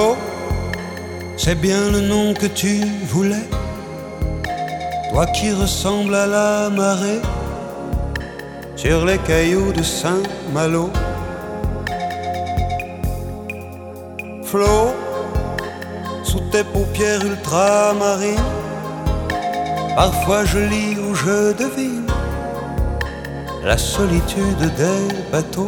Flo, c'est bien le nom que tu voulais, toi qui ressembles à la marée sur les cailloux de Saint-Malo. Flo, sous tes paupières ultramarines, parfois je lis ou je devine la solitude des bateaux.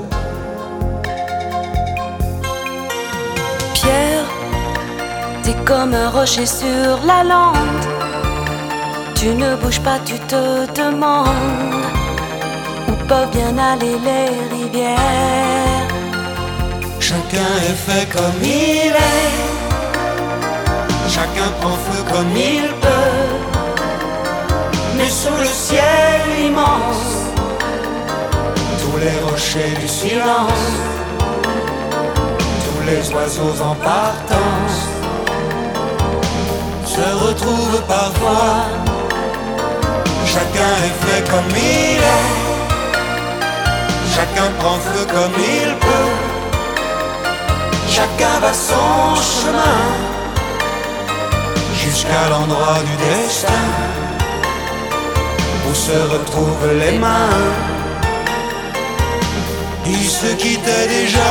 Pierre, t'es comme un rocher sur la lande. Tu ne bouges pas, tu te demandes où peuvent bien aller les rivières. Chacun est fait comme il est, chacun prend feu comme il peut, mais sous le ciel immense, tous les rochers du silence, tous les oiseaux en partance se retrouvent parfois. Chacun est fait comme il est, chacun prend feu comme il peut, chacun va son chemin jusqu'à l'endroit du destin où se retrouvent les mains qui se quittaient déjà.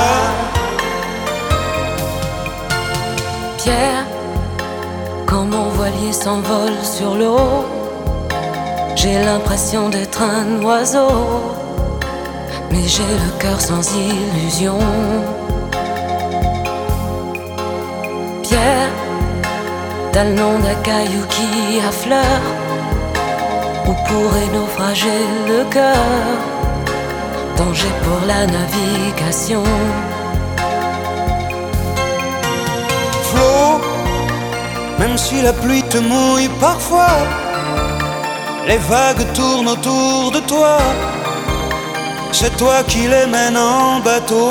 Pierre, quand mon voilier s'envole sur l'eau, j'ai l'impression d'être un oiseau, mais j'ai le cœur sans illusion. Pierre, t'as le nom d'un caillou qui affleure, où pourrait naufrager le cœur, danger pour la navigation. Flo, même si la pluie te mouille parfois, les vagues tournent autour de toi, c'est toi qui les mènes en bateau.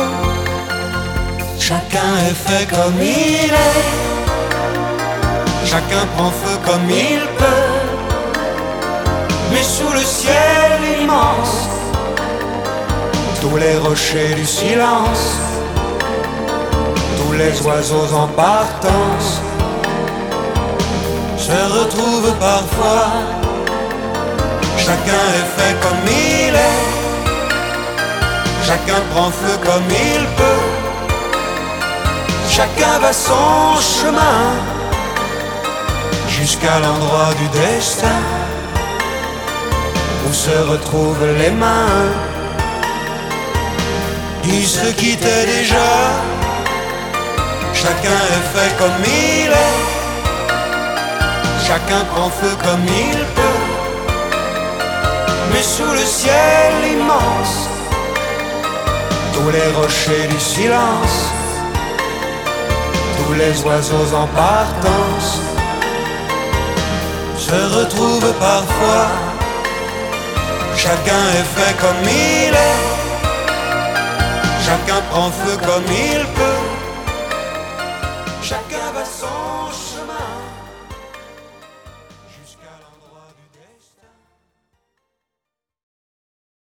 Chacun est fait comme il est, chacun prend feu comme il peut, mais sous le ciel immense, tous les rochers du silence, tous les oiseaux en partance se retrouvent parfois. Chacun est fait comme il est, chacun prend feu comme il peut, chacun va son chemin jusqu'à l'endroit du destin où se retrouvent les mains qui se quittaient déjà. Chacun est fait comme il est, chacun prend feu comme il peut, mais sous le ciel immense, tous les rochers du silence, tous les oiseaux en partance se retrouvent parfois. Chacun est fait comme il est, chacun prend feu comme il peut, chacun va son chemin